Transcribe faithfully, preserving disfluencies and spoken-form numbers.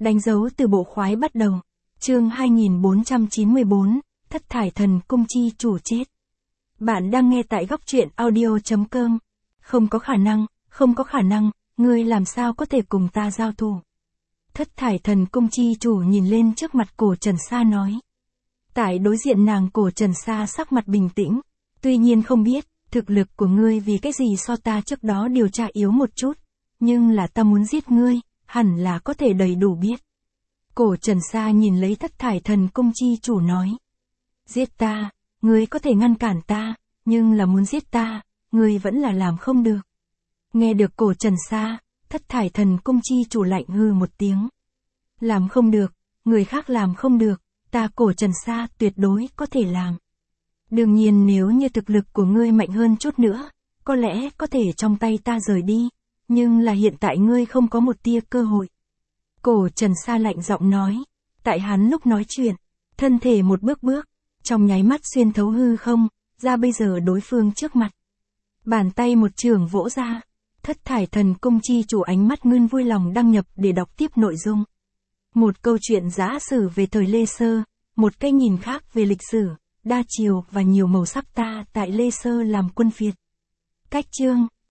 Đánh dấu từ bộ khoái bắt đầu. Chương hai nghìn bốn trăm chín mươi bốn, Thất Thải Thần Cung chi chủ chết. Bạn đang nghe tại góc truyện audio chấm com. Không có khả năng, không có khả năng, ngươi làm sao có thể cùng ta giao thủ. Thất Thải Thần Cung chi chủ nhìn lên trước mặt Cổ Trần Sa nói. Tại đối diện nàng, Cổ Trần Sa sắc mặt bình tĩnh. Tuy nhiên không biết, thực lực của ngươi vì cái gì so ta trước đó điều tra yếu một chút. Nhưng là ta muốn giết ngươi, hẳn là có thể đầy đủ biết. Cổ Trần Sa nhìn lấy Thất Thải Thần Cung chi chủ nói. Giết ta, ngươi có thể ngăn cản ta, nhưng là muốn giết ta, ngươi vẫn là làm không được. Nghe được Cổ Trần Sa, Thất Thải Thần Cung chi chủ lạnh hừ một tiếng. Làm không được, người khác làm không được, ta Cổ Trần Sa tuyệt đối có thể làm. Đương nhiên nếu như thực lực của ngươi mạnh hơn chút nữa, có lẽ có thể trong tay ta rời đi, nhưng là hiện tại ngươi không có một tia cơ hội. Cổ Trần Sa lạnh giọng nói, tại hắn lúc nói chuyện, thân thể một bước bước, trong nháy mắt xuyên thấu hư không, ra bây giờ đối phương trước mặt. Bàn tay một trường vỗ ra, Thất Thải Thần Cung chi chủ ánh mắt ngưng vui lòng đăng nhập để đọc tiếp nội dung. Một câu chuyện giả sử về thời Lê Sơ, một cái nhìn khác về lịch sử, đa chiều và nhiều màu sắc ta tại Lê Sơ làm quân phiệt. Cách chương